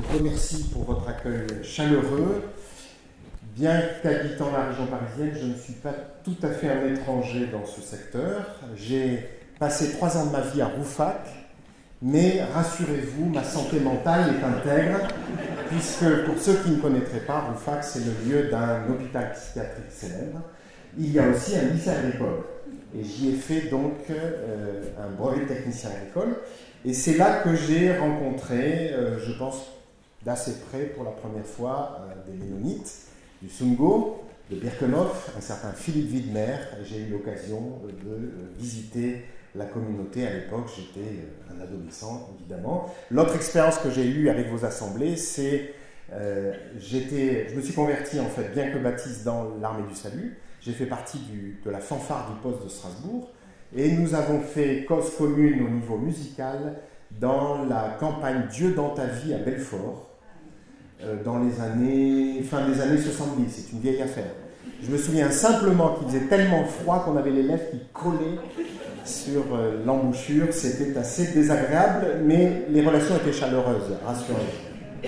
remercie pour votre accueil chaleureux. Bien qu'habitant la région parisienne, je ne suis pas tout à fait un étranger dans ce secteur. J'ai passé 3 ans de ma vie à Rouffach, mais rassurez-vous, ma santé mentale est intègre, puisque pour ceux qui ne connaîtraient pas, Rouffach, c'est le lieu d'un hôpital psychiatrique célèbre. Il y a aussi un lycée agricole, et j'y ai fait donc un brevet de technicien agricole, et c'est là que j'ai rencontré, je pense d'assez près pour la première fois, des Léonites, du Sungo, de Birkenhof, un certain Philippe Widmer. J'ai eu l'occasion de visiter la communauté. À l'époque, j'étais un adolescent, évidemment. L'autre expérience que j'ai eue avec vos assemblées, c'est je me suis converti, en fait, bien que baptiste, dans l'armée du salut. J'ai fait partie de la fanfare du poste de Strasbourg. Et nous avons fait cause commune au niveau musical dans la campagne Dieu dans ta vie à Belfort, dans les fin des années 70, c'est une vieille affaire. Je me souviens simplement qu'il faisait tellement froid qu'on avait les lèvres qui collaient sur l'embouchure. C'était assez désagréable, mais les relations étaient chaleureuses, rassurez-vous.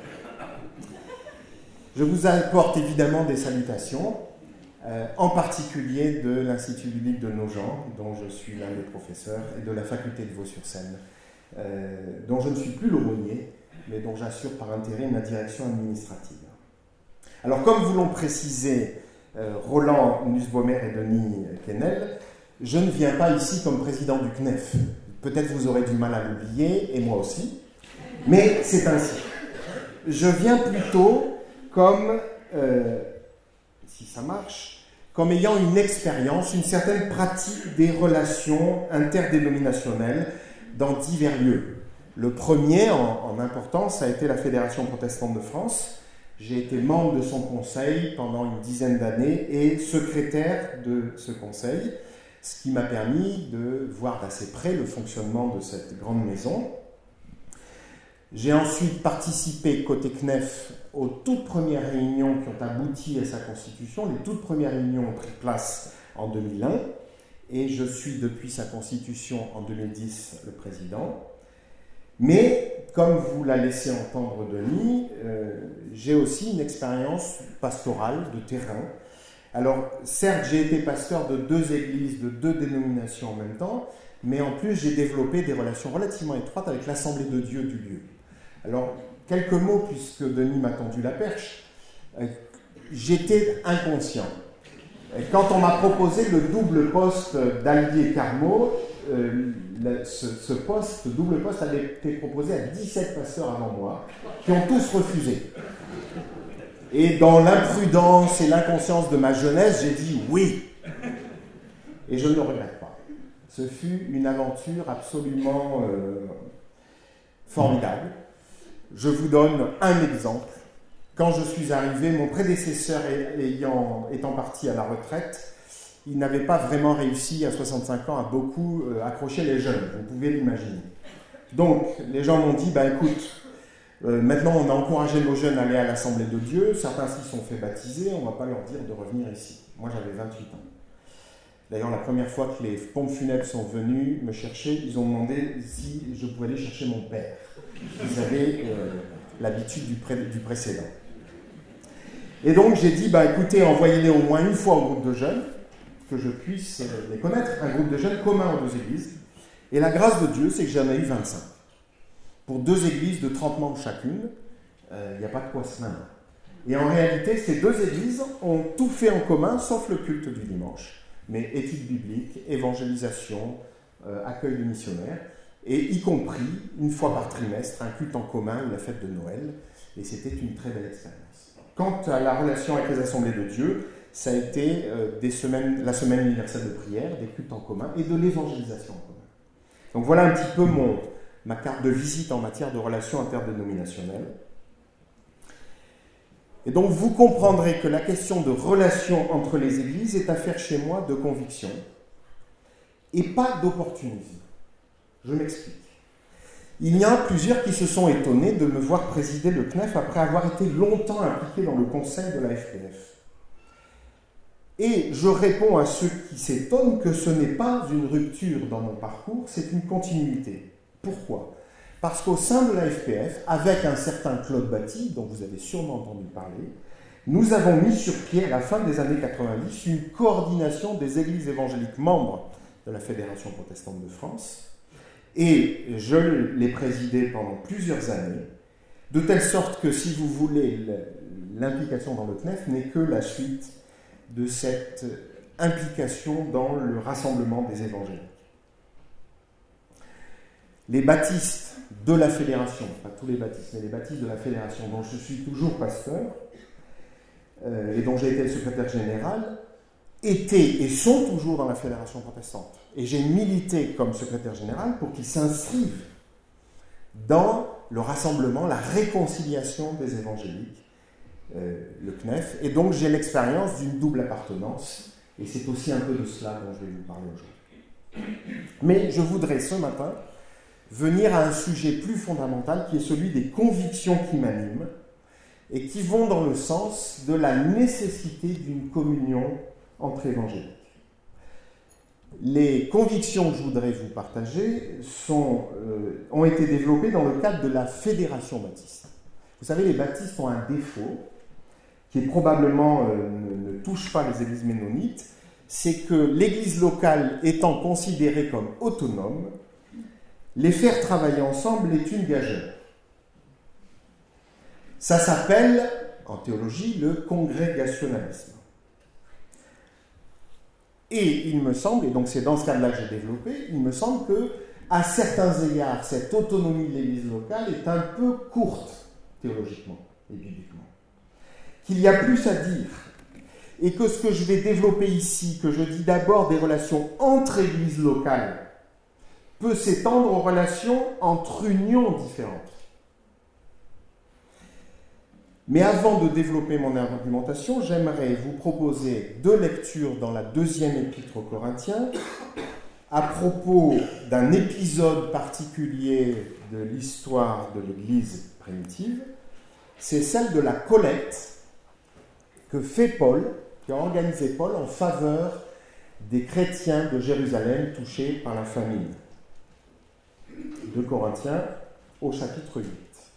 Je vous apporte évidemment des salutations, en particulier de l'Institut biblique de Nogent, dont je suis l'un des professeurs, et de la faculté de Vaux-sur-Seine, dont je ne suis plus l'aumônier, mais dont j'assure par intérim la direction administrative. Alors, comme vous l'ont précisé Roland Nussbaumer et Denis Quesnel, je ne viens pas ici comme président du CNEF. Peut-être vous aurez du mal à l'oublier, et moi aussi, mais c'est ainsi. Je viens plutôt comme, si ça marche, comme ayant une expérience, une certaine pratique des relations interdénominationnelles dans divers lieux. Le premier en importance a été la Fédération protestante de France. J'ai été membre de son conseil pendant une dizaine d'années et secrétaire de ce conseil, ce qui m'a permis de voir d'assez près le fonctionnement de cette grande maison. J'ai ensuite participé côté CNEF aux toutes premières réunions qui ont abouti à sa constitution. Les toutes premières réunions ont pris place en 2001 et je suis depuis sa constitution en 2010 le président. Mais, comme vous l'a laissé entendre Denis, j'ai aussi une expérience pastorale de terrain. Alors, certes, j'ai été pasteur de 2 églises, de 2 dénominations en même temps, mais en plus, j'ai développé des relations relativement étroites avec l'Assemblée de Dieu du lieu. Alors, quelques mots, puisque Denis m'a tendu la perche. J'étais inconscient. Quand on m'a proposé le double poste d'Allier Carmot, ce double poste avait été proposé à 17 pasteurs avant moi, qui ont tous refusé. Et dans l'imprudence et l'inconscience de ma jeunesse, j'ai dit oui. Et je ne le regrette pas. Ce fut une aventure absolument formidable. Je vous donne un exemple. Quand je suis arrivé, mon prédécesseur étant parti à la retraite, il n'avait pas vraiment réussi à 65 ans à beaucoup accrocher les jeunes, vous pouvez l'imaginer. Donc, les gens m'ont dit, écoute, maintenant on a encouragé nos jeunes à aller à l'Assemblée de Dieu, certains s'y sont fait baptiser, on ne va pas leur dire de revenir ici. Moi j'avais 28 ans. D'ailleurs, la première fois que les pompes funèbres sont venus me chercher, ils ont demandé si je pouvais aller chercher mon père. Ils avaient l'habitude du précédent. Et donc j'ai dit, écoutez, envoyez-les au moins une fois au groupe de jeunes, que je puisse les connaître, un groupe de jeunes commun aux 2 églises. Et la grâce de Dieu, c'est que j'en ai eu 25. Pour 2 églises de 30 membres chacune, il n'y a pas de quoi se plaindre. Et en réalité, ces 2 églises ont tout fait en commun, sauf le culte du dimanche. Mais études bibliques, évangélisation, accueil de missionnaires, et y compris, une fois par trimestre, un culte en commun ou la fête de Noël. Et c'était une très belle expérience. Quant à la relation avec les assemblées de Dieu, ça a été la semaine universelle de prière, des cultes en commun et de l'évangélisation en commun. Donc voilà un petit peu ma carte de visite en matière de relations interdénominationnelles. Et donc vous comprendrez que la question de relations entre les églises est affaire chez moi de conviction et pas d'opportunisme. Je m'explique. Il y en a plusieurs qui se sont étonnés de me voir présider le CNEF après avoir été longtemps impliqué dans le conseil de la FPF. Et je réponds à ceux qui s'étonnent que ce n'est pas une rupture dans mon parcours, c'est une continuité. Pourquoi ? Parce qu'au sein de la FPF, avec un certain Claude Batty, dont vous avez sûrement entendu parler, nous avons mis sur pied, à la fin des années 90, une coordination des églises évangéliques membres de la Fédération protestante de France. Et je l'ai présidée pendant plusieurs années, de telle sorte que, si vous voulez, l'implication dans le CNEF n'est que la suite de cette implication dans le rassemblement des évangéliques. Les baptistes de la Fédération, pas tous les baptistes, mais les baptistes de la Fédération, dont je suis toujours pasteur, et dont j'ai été le secrétaire général, étaient et sont toujours dans la Fédération protestante. Et j'ai milité comme secrétaire général pour qu'ils s'inscrivent dans le rassemblement, la réconciliation des évangéliques, le CNEF. Et donc j'ai l'expérience d'une double appartenance, et c'est aussi un peu de cela dont je vais vous parler aujourd'hui. Mais je voudrais ce matin venir à un sujet plus fondamental qui est celui des convictions qui m'animent et qui vont dans le sens de la nécessité d'une communion entre évangéliques. Les convictions que je voudrais vous partager ont été développées dans le cadre de la Fédération baptiste. Vous savez, les baptistes ont un défaut qui probablement ne touche pas les églises ménonites, c'est que l'église locale étant considérée comme autonome, les faire travailler ensemble est une gageure. Ça s'appelle, en théologie, le congrégationalisme. Et il me semble, et donc c'est dans ce cadre-là que j'ai développé, il me semble que, à certains égards, cette autonomie de l'église locale est un peu courte, théologiquement et bibliquement. Qu'il y a plus à dire, et que ce que je vais développer ici, que je dis d'abord des relations entre églises locales, peut s'étendre aux relations entre unions différentes. Mais avant de développer mon argumentation, j'aimerais vous proposer deux lectures dans la deuxième épître aux Corinthiens à propos d'un épisode particulier de l'histoire de l'Église primitive. C'est celle de la collecte que fait Paul, qui a organisé Paul en faveur des chrétiens de Jérusalem touchés par la famine. 2 Corinthiens au chapitre 8.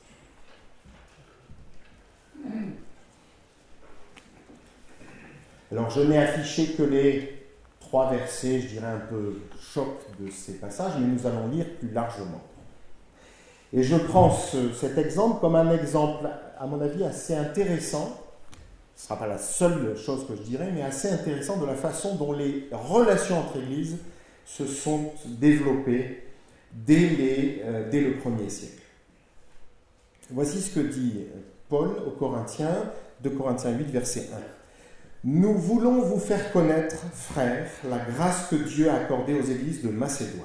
Alors je n'ai affiché que les 3 versets, je dirais un peu choc de ces passages, mais nous allons lire plus largement. Et je prends cet exemple comme un exemple, à mon avis, assez intéressant. Ce ne sera pas la seule chose que je dirais, mais assez intéressant de la façon dont les relations entre églises se sont développées dès le 1er siècle. Voici ce que dit Paul aux Corinthiens, 2 Corinthiens 8, verset 1. « Nous voulons vous faire connaître, frères, la grâce que Dieu a accordée aux églises de Macédoine.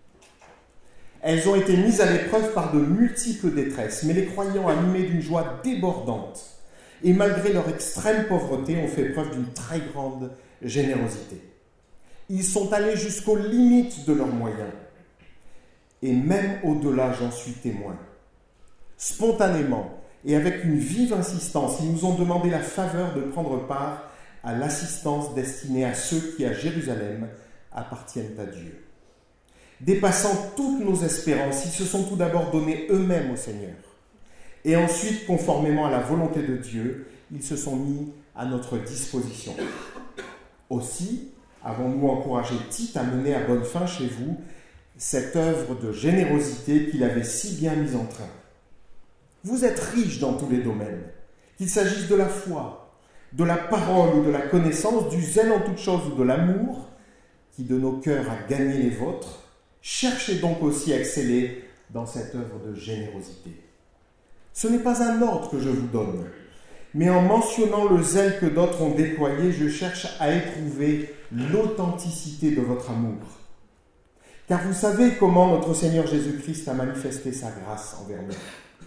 Elles ont été mises à l'épreuve par de multiples détresses, mais les croyants, animés d'une joie débordante, et malgré leur extrême pauvreté, ont fait preuve d'une très grande générosité. Ils sont allés jusqu'aux limites de leurs moyens, et même au-delà, j'en suis témoin. Spontanément et avec une vive insistance, ils nous ont demandé la faveur de prendre part à l'assistance destinée à ceux qui, à Jérusalem, appartiennent à Dieu. Dépassant toutes nos espérances, ils se sont tout d'abord donnés eux-mêmes au Seigneur. Et ensuite, conformément à la volonté de Dieu, ils se sont mis à notre disposition. Aussi, avons-nous encouragé Tite à mener à bonne fin chez vous cette œuvre de générosité qu'il avait si bien mise en train. Vous êtes riches dans tous les domaines, qu'il s'agisse de la foi, de la parole ou de la connaissance, du zèle en toutes choses ou de l'amour, qui de nos cœurs a gagné les vôtres. Cherchez donc aussi à exceller dans cette œuvre de générosité. Ce n'est pas un ordre que je vous donne, mais en mentionnant le zèle que d'autres ont déployé, je cherche à éprouver l'authenticité de votre amour. Car vous savez comment notre Seigneur Jésus-Christ a manifesté sa grâce envers nous.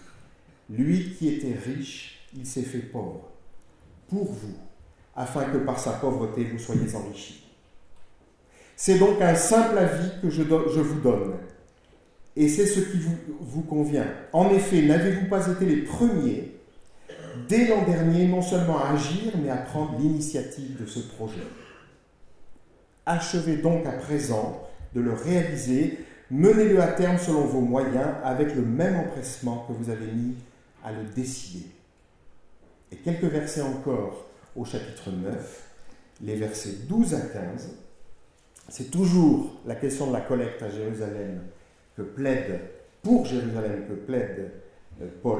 Lui qui était riche, il s'est fait pauvre, pour vous, afin que par sa pauvreté vous soyez enrichis. C'est donc un simple avis que je vous donne, et c'est ce qui vous convient. En effet, n'avez-vous pas été les premiers, dès l'an dernier, non seulement à agir, mais à prendre l'initiative de ce projet? Achevez donc à présent de le réaliser, menez-le à terme selon vos moyens, avec le même empressement que vous avez mis à le décider. Et quelques versets encore au chapitre 9, les versets 12 à 15. C'est toujours la question de la collecte à Jérusalem pour Jérusalem que plaide Paul.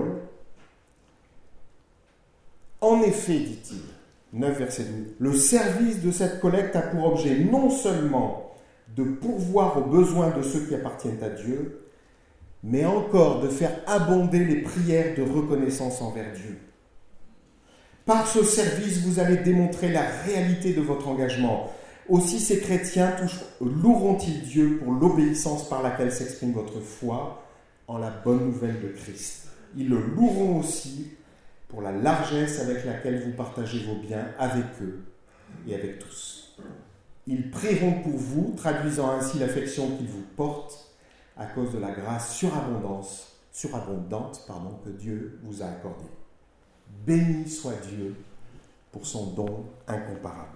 En effet, dit-il, 9 verset 12, le service de cette collecte a pour objet non seulement de pourvoir aux besoins de ceux qui appartiennent à Dieu, mais encore de faire abonder les prières de reconnaissance envers Dieu. Par ce service, vous allez démontrer la réalité de votre engagement. Aussi, ces chrétiens loueront-ils Dieu pour l'obéissance par laquelle s'exprime votre foi en la bonne nouvelle de Christ. Ils le loueront aussi pour la largesse avec laquelle vous partagez vos biens avec eux et avec tous. Ils prieront pour vous, traduisant ainsi l'affection qu'ils vous portent à cause de la grâce surabondante que Dieu vous a accordée. Béni soit Dieu pour son don incomparable.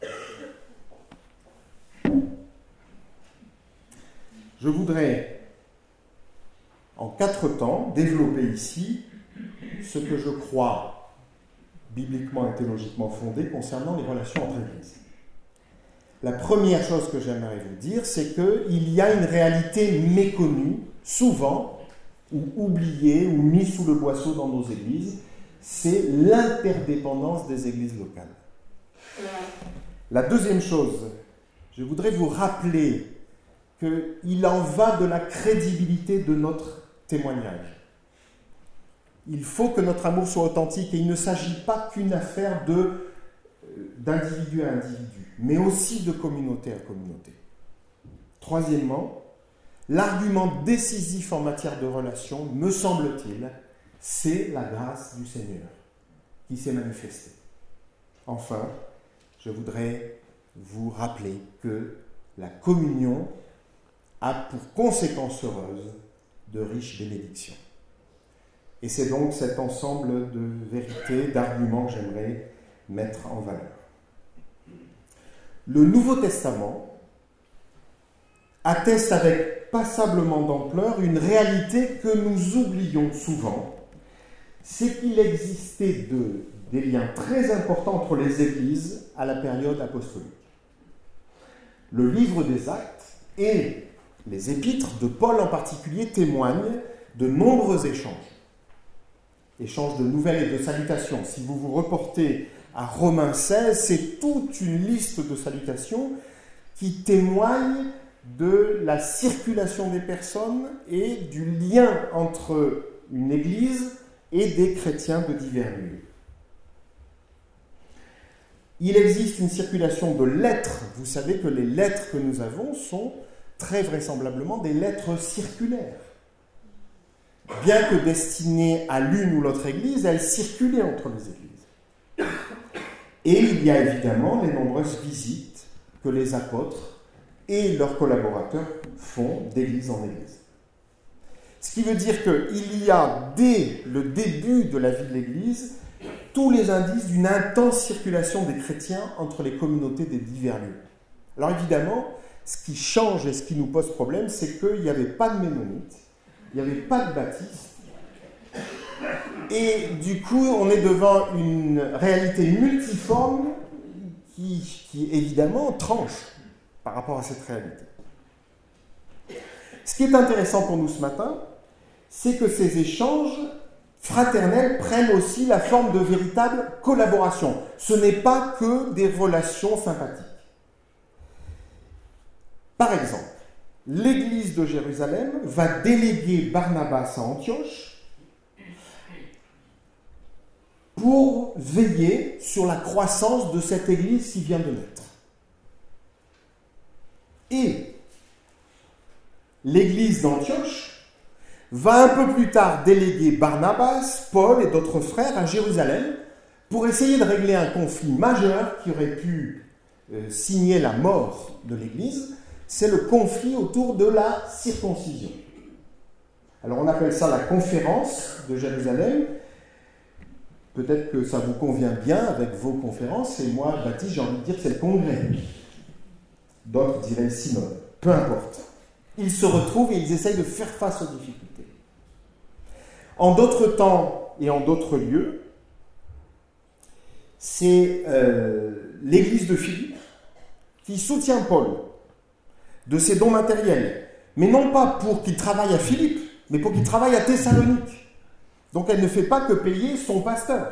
Je voudrais, en 4 temps, développer ici ce que je crois bibliquement et théologiquement fondé concernant les relations entre Églises. La première chose que j'aimerais vous dire, c'est qu'il y a une réalité méconnue, souvent, ou oubliée, ou mise sous le boisseau dans nos églises, c'est l'interdépendance des églises locales. La deuxième chose, je voudrais vous rappeler qu'il en va de la crédibilité de notre témoignage. Il faut que notre amour soit authentique et il ne s'agit pas qu'une affaire d'individu à individu, mais aussi de communauté à communauté. Troisièmement, l'argument décisif en matière de relation, me semble-t-il, c'est la grâce du Seigneur qui s'est manifestée. Enfin, je voudrais vous rappeler que la communion a pour conséquence heureuse de riches bénédictions. Et c'est donc cet ensemble de vérités, d'arguments que j'aimerais mettre en valeur. Le Nouveau Testament atteste avec passablement d'ampleur une réalité que nous oublions souvent, c'est qu'il existait des liens très importants entre les églises à la période apostolique. Le livre des Actes et les épîtres de Paul en particulier témoignent de nombreux échanges de nouvelles et de salutations. Si vous vous reportez à Romains 16, c'est toute une liste de salutations qui témoignent de la circulation des personnes et du lien entre une église et des chrétiens de divers lieux. Il existe une circulation de lettres. Vous savez que les lettres que nous avons sont très vraisemblablement des lettres circulaires. Bien que destinées à l'une ou l'autre église, elles circulaient entre les églises. Et il y a évidemment les nombreuses visites que les apôtres et leurs collaborateurs font d'église en église. Ce qui veut dire qu'il y a, dès le début de la vie de l'église, tous les indices d'une intense circulation des chrétiens entre les communautés des divers lieux. Alors évidemment, ce qui change et ce qui nous pose problème, c'est qu'il n'y avait pas de ménonites, il n'y avait pas de baptistes, et du coup, on est devant une réalité multiforme qui évidemment tranche par rapport à cette réalité. Ce qui est intéressant pour nous ce matin, c'est que ces échanges fraternels prennent aussi la forme de véritable collaboration. Ce n'est pas que des relations sympathiques. Par exemple, l'Église de Jérusalem va déléguer Barnabas à Antioche pour veiller sur la croissance de cette Église qui vient de naître. Et l'Église d'Antioche va un peu plus tard déléguer Barnabas, Paul et d'autres frères à Jérusalem pour essayer de régler un conflit majeur qui aurait pu signer la mort de l'Église. C'est le conflit autour de la circoncision. Alors on appelle ça la conférence de Jérusalem. Peut-être que ça vous convient bien avec vos conférences, et moi, Baptiste, j'ai envie de dire que c'est le congrès. D'autres diraient le synode. Peu importe. Ils se retrouvent et ils essayent de faire face aux difficultés. En d'autres temps et en d'autres lieux, c'est l'église de Philippe qui soutient Paul de ses dons matériels, mais non pas pour qu'il travaille à Philippe, mais pour qu'il travaille à Thessalonique. Donc elle ne fait pas que payer son pasteur.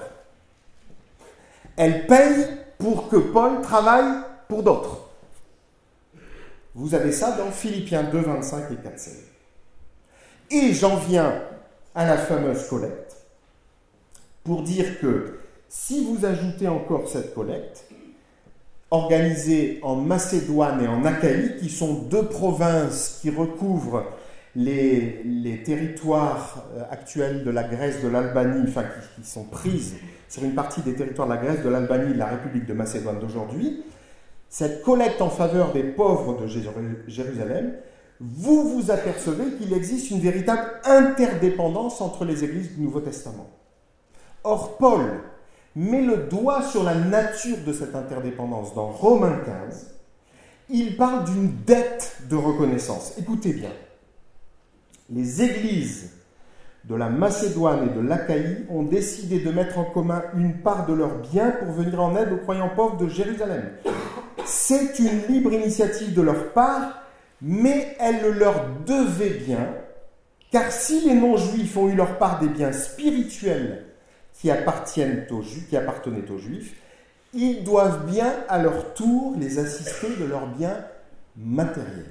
Elle paye pour que Paul travaille pour d'autres. Vous avez ça dans Philippiens 2, 25 et 4, 16. Et j'en viens à la fameuse collecte pour dire que si vous ajoutez encore cette collecte, organisée en Macédoine et en Achaïe, qui sont deux provinces qui recouvrent les territoires actuels de la Grèce, de l'Albanie, enfin qui sont prises sur une partie des territoires de la Grèce, de l'Albanie et de la République de Macédoine d'aujourd'hui, cette collecte en faveur des pauvres de Jérusalem, vous vous apercevez qu'il existe une véritable interdépendance entre les églises du Nouveau Testament. Or, Paul met le doigt sur la nature de cette interdépendance dans Romains 15. Il parle d'une dette de reconnaissance. Écoutez bien. Les églises de la Macédoine et de l'Achaïe ont décidé de mettre en commun une part de leurs biens pour venir en aide aux croyants pauvres de Jérusalem. C'est une libre initiative de leur part, mais elle le leur devait bien, car si les non-juifs ont eu leur part des biens spirituels qui appartenaient aux Juifs, ils doivent bien à leur tour les assister de leurs biens matériels.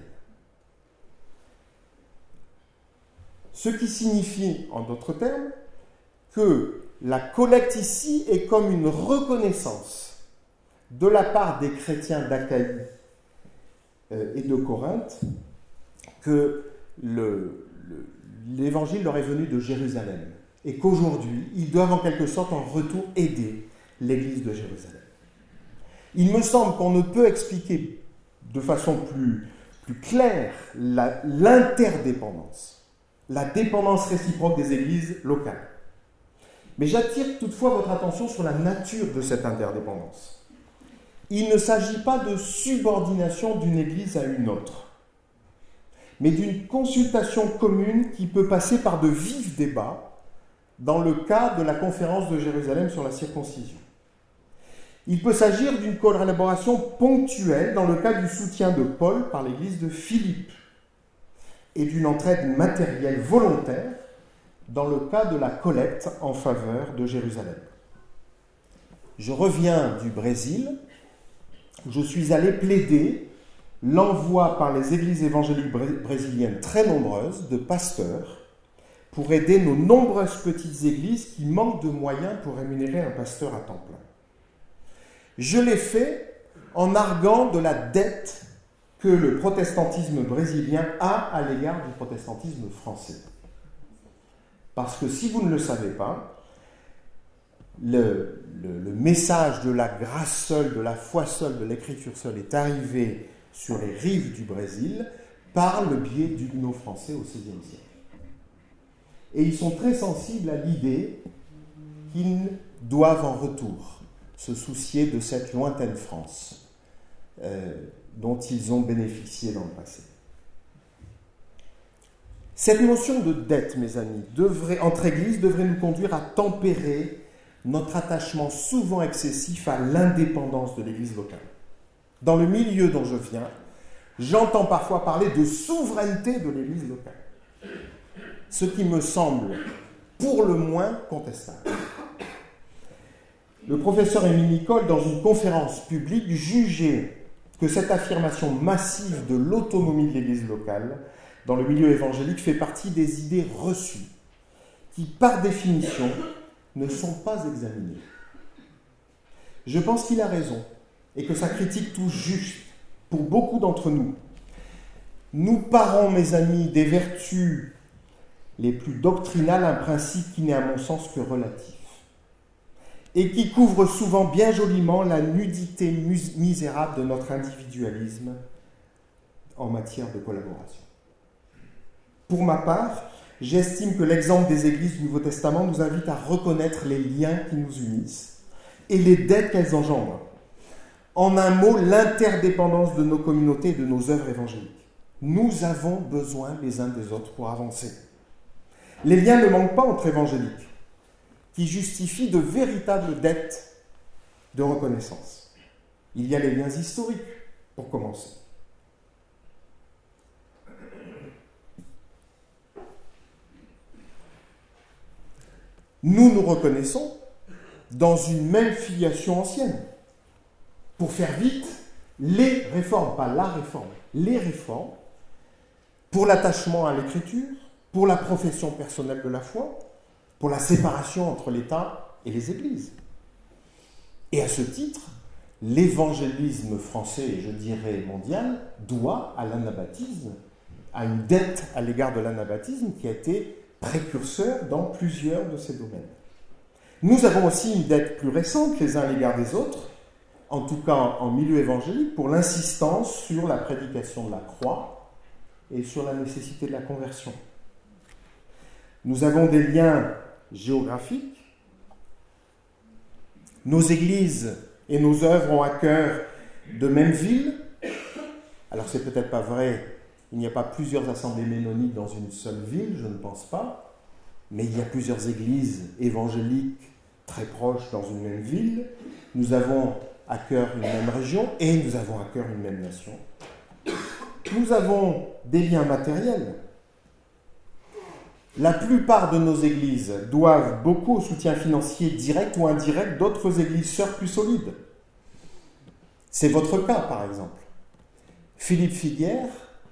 Ce qui signifie, en d'autres termes, que la collecte ici est comme une reconnaissance de la part des chrétiens d'Achaïe et de Corinthe que l'évangile leur est venu de Jérusalem et qu'aujourd'hui, ils doivent en quelque sorte en retour aider l'église de Jérusalem. Il me semble qu'on ne peut expliquer de façon plus claire l'interdépendance, la dépendance réciproque des églises locales. Mais j'attire toutefois votre attention sur la nature de cette interdépendance. Il ne s'agit pas de subordination d'une église à une autre, mais d'une consultation commune qui peut passer par de vifs débats dans le cas de la conférence de Jérusalem sur la circoncision. Il peut s'agir d'une collaboration ponctuelle dans le cas du soutien de Paul par l'église de Philippe et d'une entraide matérielle volontaire dans le cas de la collecte en faveur de Jérusalem. Je reviens du Brésil, où je suis allé plaider l'envoi par les églises évangéliques brésiliennes très nombreuses de pasteurs pour aider nos nombreuses petites églises qui manquent de moyens pour rémunérer un pasteur à temps plein. Je l'ai fait en arguant de la dette que le protestantisme brésilien a à l'égard du protestantisme français. Parce que si vous ne le savez pas, le message de la grâce seule, de la foi seule, de l'écriture seule est arrivé sur les rives du Brésil par le biais d'huguenots français au XVIe siècle. Et ils sont très sensibles à l'idée qu'ils doivent en retour se soucier de cette lointaine France dont ils ont bénéficié dans le passé. Cette notion de dette, mes amis, entre églises, devrait nous conduire à tempérer notre attachement souvent excessif à l'indépendance de l'église locale. Dans le milieu dont je viens, j'entends parfois parler de souveraineté de l'église locale, ce qui me semble pour le moins contestable. Le professeur Émile Nicole, dans une conférence publique, jugeait que cette affirmation massive de l'autonomie de l'église locale dans le milieu évangélique fait partie des idées reçues qui, par définition, ne sont pas examinées. Je pense qu'il a raison et que sa critique touche juste pour beaucoup d'entre nous. Nous parons, mes amis, des vertus les plus doctrinales, un principe qui n'est à mon sens que relatif et qui couvre souvent bien joliment la nudité misérable de notre individualisme en matière de collaboration. Pour ma part, j'estime que l'exemple des églises du Nouveau Testament nous invite à reconnaître les liens qui nous unissent et les dettes qu'elles engendrent. En un mot, l'interdépendance de nos communautés et de nos œuvres évangéliques. Nous avons besoin les uns des autres pour avancer. Les liens ne manquent pas entre évangéliques, qui justifient de véritables dettes de reconnaissance. Il y a les liens historiques, pour commencer. Nous nous reconnaissons dans une même filiation ancienne. Pour faire vite, les réformes, pas la réforme, les réformes, pour l'attachement à l'écriture, pour la profession personnelle de la foi, pour la séparation entre l'État et les églises. Et à ce titre, l'évangélisme français, et je dirais mondial, doit à l'anabaptisme, à une dette à l'égard de l'anabaptisme qui a été précurseur dans plusieurs de ces domaines. Nous avons aussi une dette plus récente les uns à l'égard des autres, en tout cas en milieu évangélique, pour l'insistance sur la prédication de la croix et sur la nécessité de la conversion. Nous avons des liens géographiques. Nos églises et nos œuvres ont à cœur de même ville. Alors c'est peut-être pas vrai, il n'y a pas plusieurs assemblées ménonites dans une seule ville, je ne pense pas, mais il y a plusieurs églises évangéliques très proches dans une même ville. Nous avons à cœur une même région et nous avons à cœur une même nation. Nous avons des liens matériels. La plupart de nos églises doivent beaucoup au soutien financier direct ou indirect d'autres églises sœurs plus solides. C'est votre cas, par exemple. Philippe Figuière,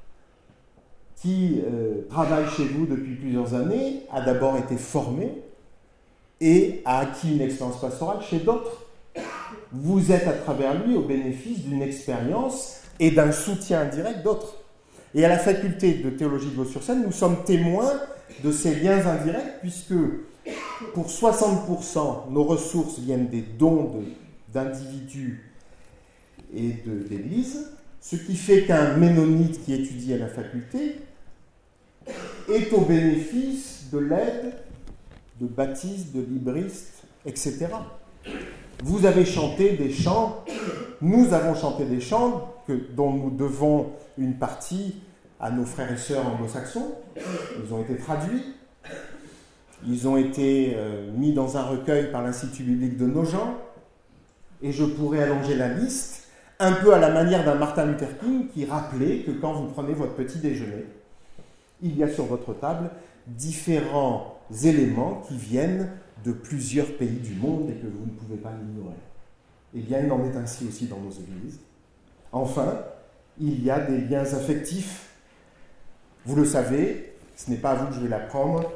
qui travaille chez vous depuis plusieurs années, a d'abord été formé et a acquis une expérience pastorale chez d'autres. Vous êtes à travers lui au bénéfice d'une expérience et d'un soutien indirect d'autres. Et à la faculté de théologie de Vaux-sur-Seine, nous sommes témoins de ces liens indirects, puisque pour 60%, nos ressources viennent des dons d'individus et d'églises, ce qui fait qu'un ménonite qui étudie à la faculté est au bénéfice de l'aide de baptistes, de libristes, etc. Vous avez chanté des chants, nous avons chanté des chants dont nous devons une partie à nos frères et sœurs anglo-saxons. Ils ont été traduits, ils ont été mis dans un recueil par l'Institut biblique de Nogent, et je pourrais allonger la liste, un peu à la manière d'un Martin Luther King qui rappelait que quand vous prenez votre petit déjeuner, il y a sur votre table différents éléments qui viennent de plusieurs pays du monde et que vous ne pouvez pas l'ignorer. Eh bien, il en est ainsi aussi dans nos églises. Enfin, il y a des liens affectifs. Vous le savez, ce n'est pas à vous que je vais l'apprendre,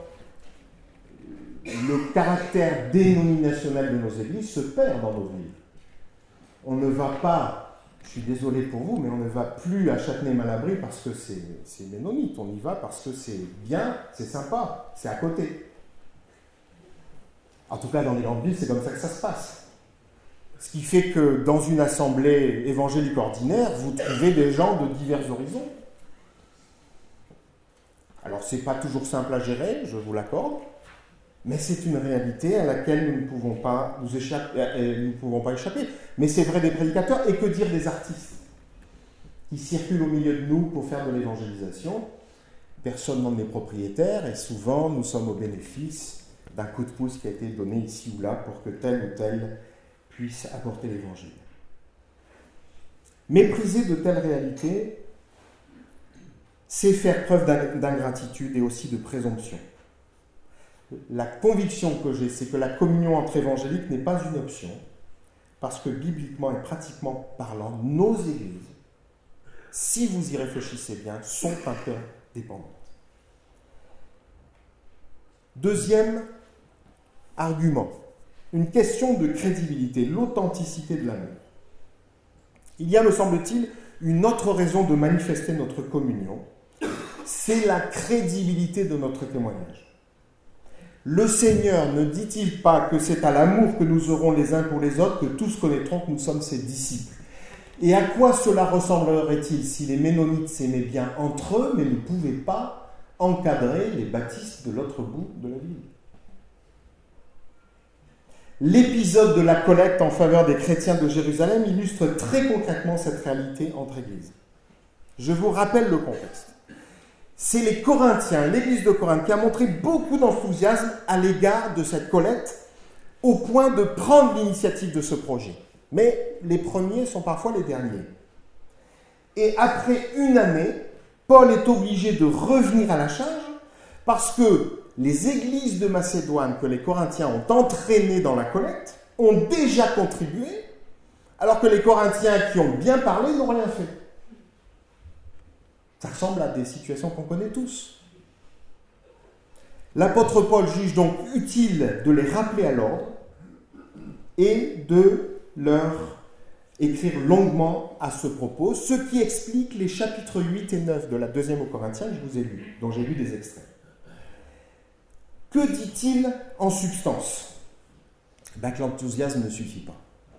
le caractère dénominationnel de nos églises se perd dans nos villes. On ne va pas, je suis désolé pour vous, mais on ne va plus à Châtenay-Malabry parce que c'est ménonite, on y va parce que c'est bien, c'est sympa, c'est à côté. En tout cas, dans les grandes villes, c'est comme ça que ça se passe. Ce qui fait que dans une assemblée évangélique ordinaire, vous trouvez des gens de divers horizons. Alors, ce n'est pas toujours simple à gérer, je vous l'accorde, mais c'est une réalité à laquelle nous ne pouvons pas échapper. Mais c'est vrai des prédicateurs, et que dire des artistes qui circulent au milieu de nous pour faire de l'évangélisation. Personne n'en est propriétaire, et souvent nous sommes au bénéfice d'un coup de pouce qui a été donné ici ou là pour que tel ou tel puisse apporter l'évangile. Mépriser de telles réalités, c'est faire preuve d'ingratitude et aussi de présomption. La conviction que j'ai, c'est que la communion entre évangéliques n'est pas une option, parce que bibliquement et pratiquement parlant, nos églises, si vous y réfléchissez bien, sont interdépendantes. Deuxième argument, une question de crédibilité, l'authenticité de l'amour. Il y a, me semble-t-il, une autre raison de manifester notre communion, c'est la crédibilité de notre témoignage. Le Seigneur ne dit-il pas que c'est à l'amour que nous aurons les uns pour les autres que tous connaîtront que nous sommes ses disciples? Et à quoi cela ressemblerait-il si les Ménonites s'aimaient bien entre eux, mais ne pouvaient pas encadrer les baptistes de l'autre bout de la ville? L'épisode de la collecte en faveur des chrétiens de Jérusalem illustre très concrètement cette réalité entre églises. Je vous rappelle le contexte. C'est les Corinthiens, l'église de Corinthe, qui a montré beaucoup d'enthousiasme à l'égard de cette collecte, au point de prendre l'initiative de ce projet. Mais les premiers sont parfois les derniers. Et après une année, Paul est obligé de revenir à la charge parce que les églises de Macédoine que les Corinthiens ont entraînées dans la collecte ont déjà contribué, alors que les Corinthiens qui ont bien parlé n'ont rien fait. Ça ressemble à des situations qu'on connaît tous. L'apôtre Paul juge donc utile de les rappeler à l'ordre et de leur écrire longuement à ce propos, ce qui explique les chapitres 8 et 9 de la deuxième aux Corinthiens que je vous ai lu, dont j'ai lu des extraits. Que dit-il en substance ? Que l'enthousiasme ne suffit pas.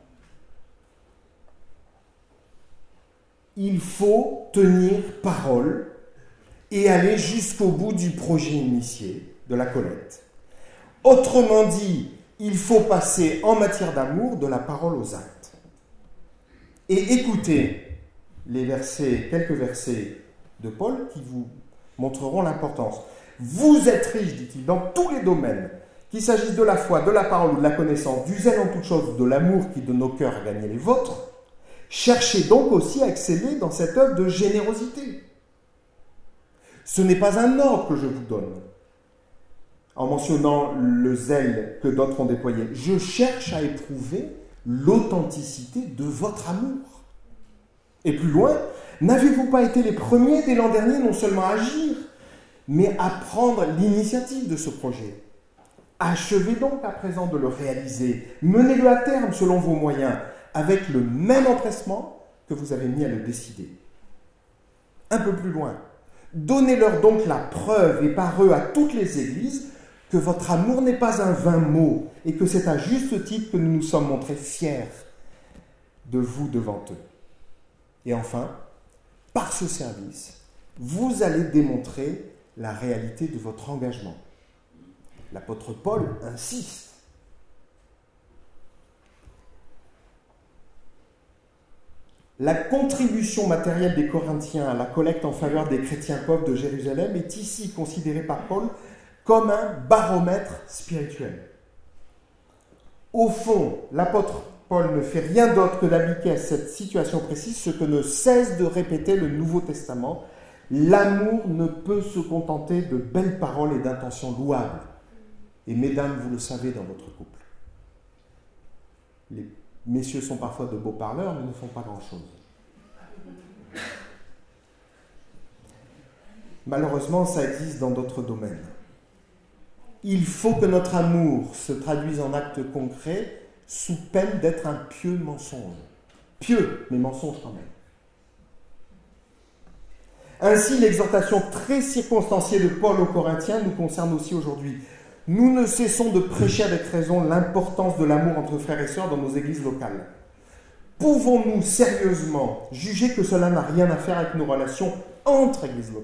Il faut tenir parole et aller jusqu'au bout du projet initié, de la collecte. Autrement dit, il faut passer en matière d'amour de la parole aux actes. Et écoutez quelques versets de Paul qui vous montreront l'importance. Vous êtes riches, dit-il, dans tous les domaines, qu'il s'agisse de la foi, de la parole ou de la connaissance, du zèle en toutes choses, de l'amour qui de nos cœurs a gagné les vôtres. Cherchez donc aussi à exceller dans cette œuvre de générosité. Ce n'est pas un ordre que je vous donne, en mentionnant le zèle que d'autres ont déployé. Je cherche à éprouver l'authenticité de votre amour. Et plus loin, n'avez-vous pas été les premiers dès l'an dernier non seulement à agir, mais à prendre l'initiative de ce projet ? Achevez donc à présent de le réaliser. Menez-le à terme selon vos moyens, avec le même empressement que vous avez mis à le décider. Un peu plus loin, donnez-leur donc la preuve, et par eux à toutes les églises, que votre amour n'est pas un vain mot, et que c'est à juste titre que nous nous sommes montrés fiers de vous devant eux. Et enfin, par ce service, vous allez démontrer la réalité de votre engagement. L'apôtre Paul insiste. La contribution matérielle des Corinthiens à la collecte en faveur des chrétiens pauvres de Jérusalem est ici considérée par Paul comme un baromètre spirituel. Au fond, l'apôtre Paul ne fait rien d'autre que d'appliquer à cette situation précise ce que ne cesse de répéter le Nouveau Testament. L'amour ne peut se contenter de belles paroles et d'intentions louables. Et mesdames, vous le savez dans votre couple. Les messieurs sont parfois de beaux parleurs, mais ne font pas grand-chose. Malheureusement, ça existe dans d'autres domaines. Il faut que notre amour se traduise en actes concrets sous peine d'être un pieux mensonge. Pieux, mais mensonge quand même. Ainsi, l'exhortation très circonstanciée de Paul aux Corinthiens nous concerne aussi aujourd'hui. Nous ne cessons de prêcher avec raison l'importance de l'amour entre frères et sœurs dans nos églises locales. Pouvons-nous sérieusement juger que cela n'a rien à faire avec nos relations entre églises locales ?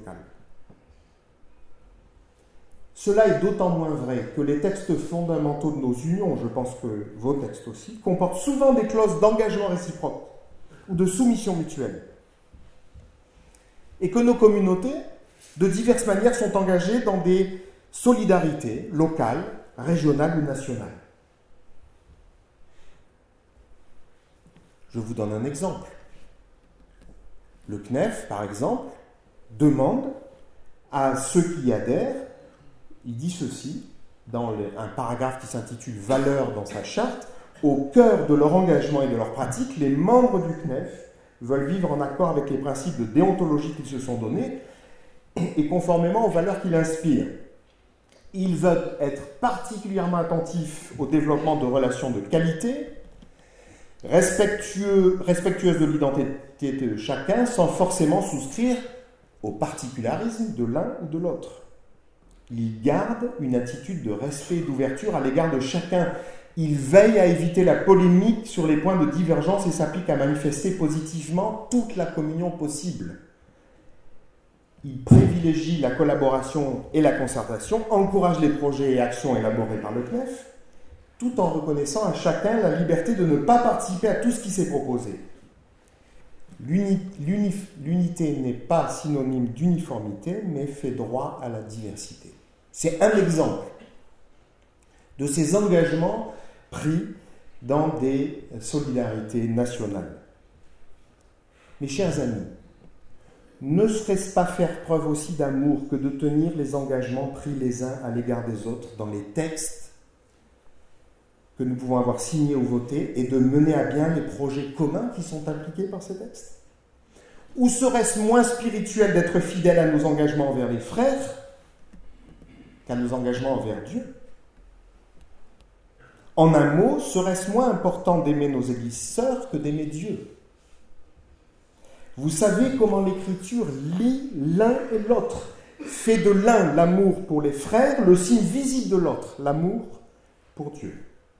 Cela est d'autant moins vrai que les textes fondamentaux de nos unions, je pense que vos textes aussi, comportent souvent des clauses d'engagement réciproque ou de soumission mutuelle. Et que nos communautés, de diverses manières, sont engagées dans des solidarités locales, régionales ou nationales. Je vous donne un exemple. Le CNEF, par exemple, demande à ceux qui y adhèrent, il dit ceci, dans un paragraphe qui s'intitule « Valeurs dans sa charte », au cœur de leur engagement et de leur pratique, les membres du CNEF veulent vivre en accord avec les principes de déontologie qu'ils se sont donnés et conformément aux valeurs qui l'inspirent. Ils veulent être particulièrement attentifs au développement de relations de qualité, respectueuses de l'identité de chacun, sans forcément souscrire au particularisme de l'un ou de l'autre. Ils gardent une attitude de respect et d'ouverture à l'égard de chacun. Ils veillent à éviter la polémique sur les points de divergence et s'appliquent à manifester positivement toute la communion possible. Ils privilégient la collaboration et la concertation, encouragent les projets et actions élaborés par le CNEF, tout en reconnaissant à chacun la liberté de ne pas participer à tout ce qui s'est proposé. L'unité n'est pas synonyme d'uniformité, mais fait droit à la diversité. C'est un exemple de ces engagements pris dans des solidarités nationales. Mes chers amis, ne serait-ce pas faire preuve aussi d'amour que de tenir les engagements pris les uns à l'égard des autres dans les textes que nous pouvons avoir signés ou votés et de mener à bien les projets communs qui sont impliqués par ces textes? Ou serait-ce moins spirituel d'être fidèle à nos engagements envers les frères qu'à nos engagements envers Dieu? En un mot, serait-ce moins important d'aimer nos églises sœurs que d'aimer Dieu? Vous savez comment l'Écriture lie l'un et l'autre, fait de l'un l'amour pour les frères, le signe visible de l'autre, l'amour pour Dieu.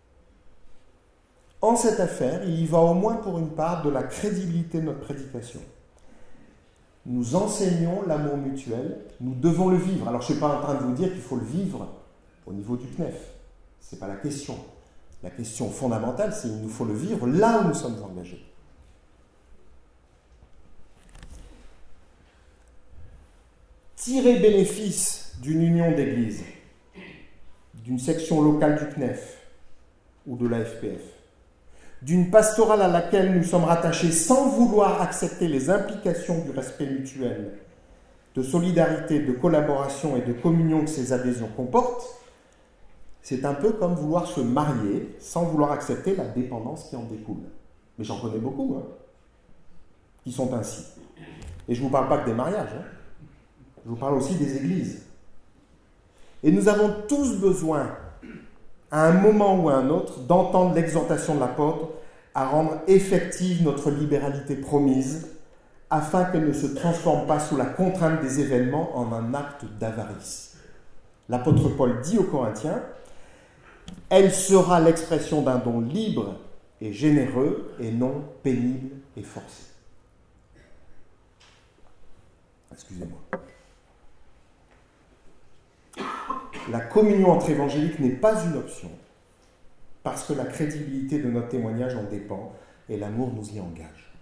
En cette affaire, il y va au moins pour une part de la crédibilité de notre prédication. Nous enseignons l'amour mutuel, nous devons le vivre. Alors je ne suis pas en train de vous dire qu'il faut le vivre au niveau du CNEF, ce n'est pas la question. La question fondamentale, c'est qu'il nous faut le vivre là où nous sommes engagés. Tirer bénéfice d'une union d'église, d'une section locale du CNEF ou de la FPF, d'une pastorale à laquelle nous sommes rattachés sans vouloir accepter les implications du respect mutuel, de solidarité, de collaboration et de communion que ces adhésions comportent, c'est un peu comme vouloir se marier sans vouloir accepter la dépendance qui en découle. Mais j'en connais beaucoup, qui sont ainsi. Et je ne vous parle pas que des mariages, je vous parle aussi des églises. Et nous avons tous besoin, à un moment ou à un autre, d'entendre l'exhortation de l'apôtre à rendre effective notre libéralité promise, afin qu'elle ne se transforme pas sous la contrainte des événements en un acte d'avarice. L'apôtre Paul dit aux Corinthiens, « Elle sera l'expression d'un don libre et généreux et non pénible et forcé. » Excusez-moi. La communion entre évangéliques n'est pas une option, parce que la crédibilité de notre témoignage en dépend et l'amour nous y engage.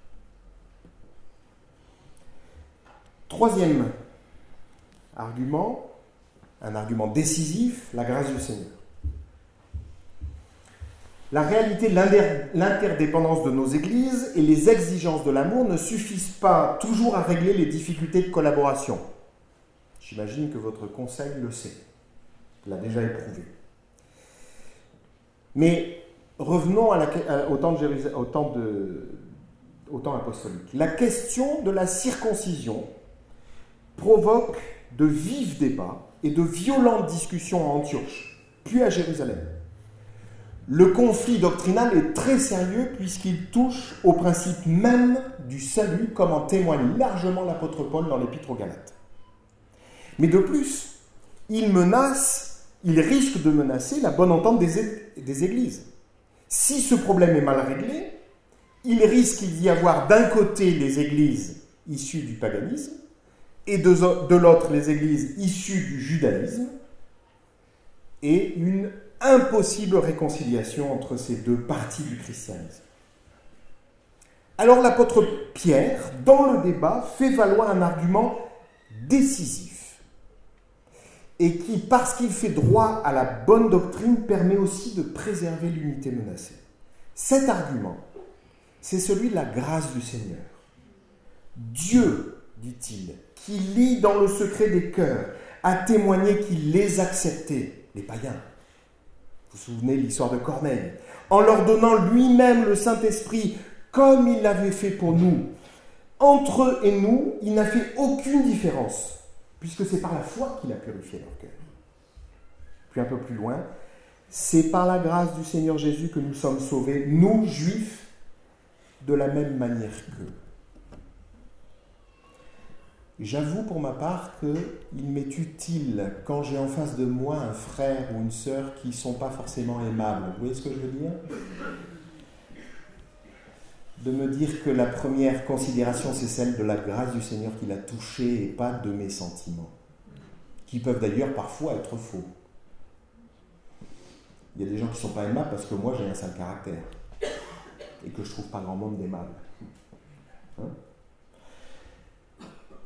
Troisième argument, un argument décisif, la grâce du Seigneur. La réalité de l'interdépendance de nos églises et les exigences de l'amour ne suffisent pas toujours à régler les difficultés de collaboration. J'imagine que votre conseil le sait, l'a déjà éprouvé. Mais revenons au temps apostolique. La question de la circoncision provoque de vifs débats et de violentes discussions à Antioche, puis à Jérusalem. Le conflit doctrinal est très sérieux puisqu'il touche au principe même du salut, comme en témoigne largement l'apôtre Paul dans l'Épître aux Galates. Mais de plus, il risque de menacer la bonne entente des églises. Si ce problème est mal réglé, il risque d'y avoir d'un côté les églises issues du paganisme et de l'autre les églises issues du judaïsme et une impossible réconciliation entre ces deux parties du christianisme. Alors l'apôtre Pierre, dans le débat, fait valoir un argument décisif et qui, parce qu'il fait droit à la bonne doctrine, permet aussi de préserver l'unité menacée. Cet argument, c'est celui de la grâce du Seigneur. Dieu, dit-il, qui lit dans le secret des cœurs, a témoigné qu'il les acceptait, les païens. Vous vous souvenez de l'histoire de Corneille, en leur donnant lui-même le Saint-Esprit, comme il l'avait fait pour nous. Entre eux et nous, il n'a fait aucune différence, puisque c'est par la foi qu'il a purifié leur cœur. Puis un peu plus loin, c'est par la grâce du Seigneur Jésus que nous sommes sauvés, nous, Juifs, de la même manière qu'eux. J'avoue pour ma part qu'il m'est utile, quand j'ai en face de moi un frère ou une sœur qui ne sont pas forcément aimables, vous voyez ce que je veux dire ? De me dire que la première considération, c'est celle de la grâce du Seigneur qui l'a touché et pas de mes sentiments, qui peuvent d'ailleurs parfois être faux. Il y a des gens qui ne sont pas aimables parce que moi j'ai un sale caractère et que je ne trouve pas grand monde d'aimable.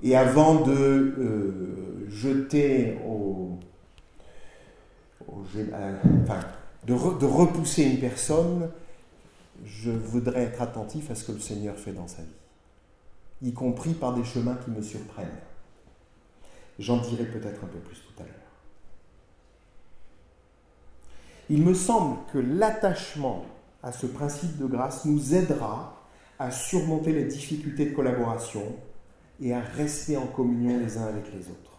Et avant de jeter de repousser une personne, je voudrais être attentif à ce que le Seigneur fait dans sa vie, y compris par des chemins qui me surprennent. J'en dirai peut-être un peu plus tout à l'heure. Il me semble que l'attachement à ce principe de grâce nous aidera à surmonter les difficultés de collaboration et à rester en communion les uns avec les autres.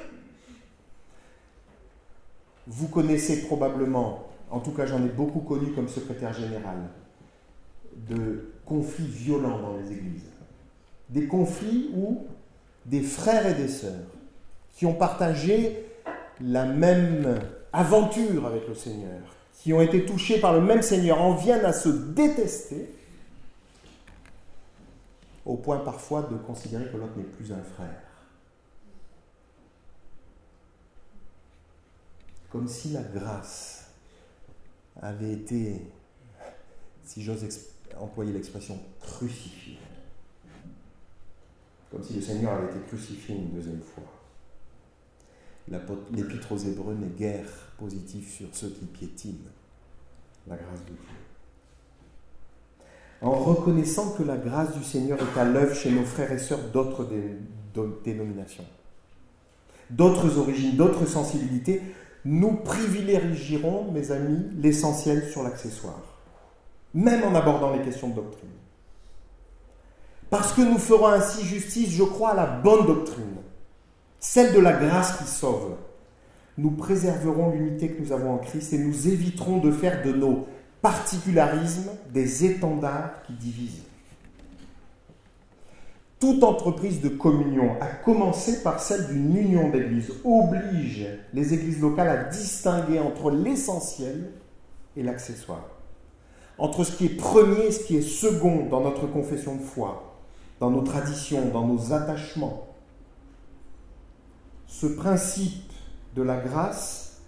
Vous connaissez probablement, en tout cas j'en ai beaucoup connu comme secrétaire général, de conflits violents dans les églises. Des conflits où des frères et des sœurs qui ont partagé la même aventure avec le Seigneur, qui ont été touchés par le même Seigneur, en viennent à se détester, au point parfois de considérer que l'autre n'est plus un frère. Comme si la grâce avait été, si j'ose employer l'expression, crucifiée. Comme si le Seigneur avait été crucifié une deuxième fois. L'Épître aux Hébreux n'est guère positif sur ceux qui piétinent la grâce de Dieu. En reconnaissant que la grâce du Seigneur est à l'œuvre chez nos frères et sœurs d'autres dénominations, d'autres origines, d'autres sensibilités, nous privilégierons, mes amis, l'essentiel sur l'accessoire, même en abordant les questions de doctrine. Parce que nous ferons ainsi justice, je crois, à la bonne doctrine, celle de la grâce qui sauve. Nous préserverons l'unité que nous avons en Christ et nous éviterons de faire de nos particularismes des étendards qui divisent. Toute entreprise de communion, à commencer par celle d'une union d'église, oblige les églises locales à distinguer entre l'essentiel et l'accessoire, entre ce qui est premier et ce qui est second dans notre confession de foi, dans nos traditions, dans nos attachements. Ce principe de la grâce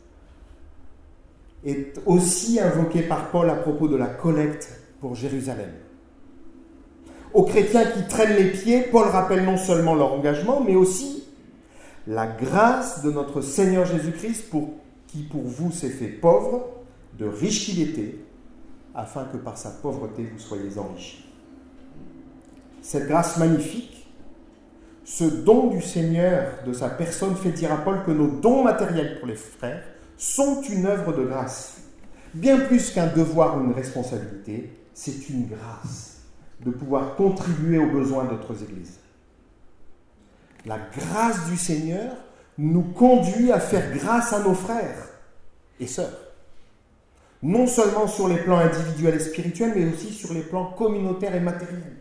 est aussi invoqué par Paul à propos de la collecte pour Jérusalem. Aux chrétiens qui traînent les pieds, Paul rappelle non seulement leur engagement, mais aussi la grâce de notre Seigneur Jésus-Christ qui pour vous s'est fait pauvre, de riche qu'il était, afin que par sa pauvreté vous soyez enrichis. Cette grâce magnifique, ce don du Seigneur de sa personne fait dire à Paul que nos dons matériels pour les frères sont une œuvre de grâce. Bien plus qu'un devoir ou une responsabilité, c'est une grâce de pouvoir contribuer aux besoins d'autres églises. La grâce du Seigneur nous conduit à faire grâce à nos frères et sœurs. Non seulement sur les plans individuels et spirituels, mais aussi sur les plans communautaires et matériels.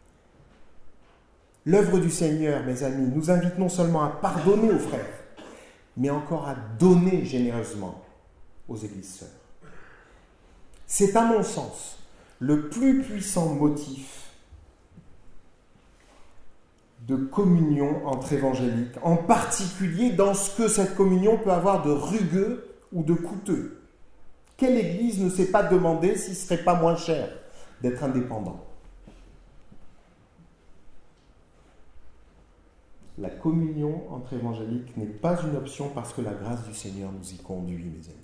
L'œuvre du Seigneur, mes amis, nous invite non seulement à pardonner aux frères, mais encore à donner généreusement aux églises sœurs. C'est à mon sens le plus puissant motif de communion entre évangéliques, en particulier dans ce que cette communion peut avoir de rugueux ou de coûteux. Quelle église ne s'est pas demandé s'il ne serait pas moins cher d'être indépendant ? La communion entre évangéliques n'est pas une option parce que la grâce du Seigneur nous y conduit, mes amis.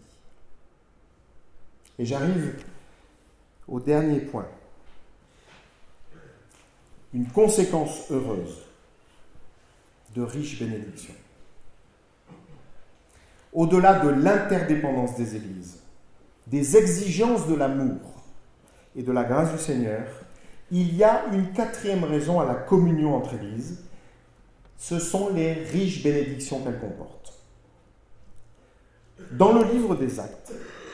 Et j'arrive au dernier point. Une conséquence heureuse de riches bénédictions. Au-delà de l'interdépendance des églises, des exigences de l'amour et de la grâce du Seigneur, il y a une quatrième raison à la communion entre églises. Ce sont les riches bénédictions qu'elle comporte. Dans le livre des Actes,